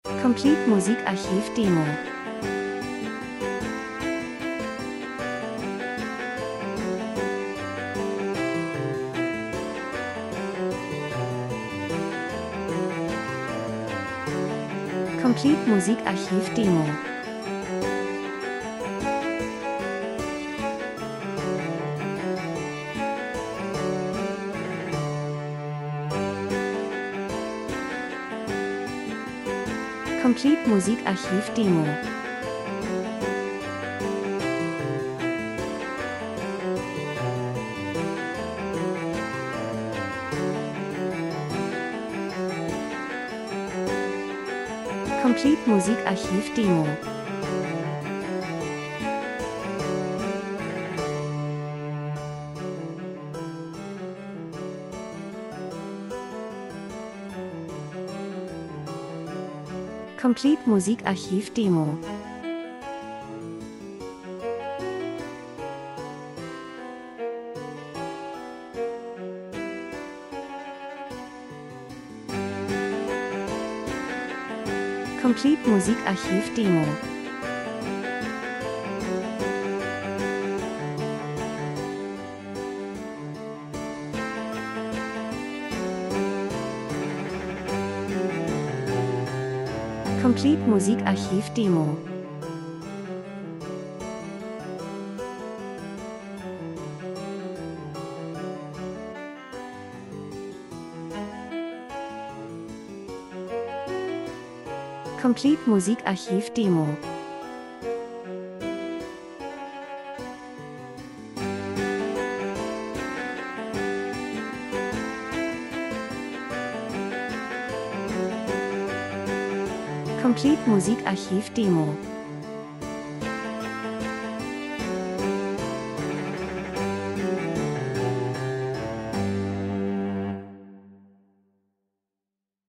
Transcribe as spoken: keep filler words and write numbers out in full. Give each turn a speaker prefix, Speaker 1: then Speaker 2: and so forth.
Speaker 1: Complete Musikarchiv Demo. Complete Musikarchiv Demo. Complete Musikarchiv Demo. Complete Musikarchiv Demo. Complete Musikarchiv Demo. Complete Musikarchiv Demo. Complete Musikarchiv Demo. Complete Musikarchiv Demo. Complete Musikarchiv Demo.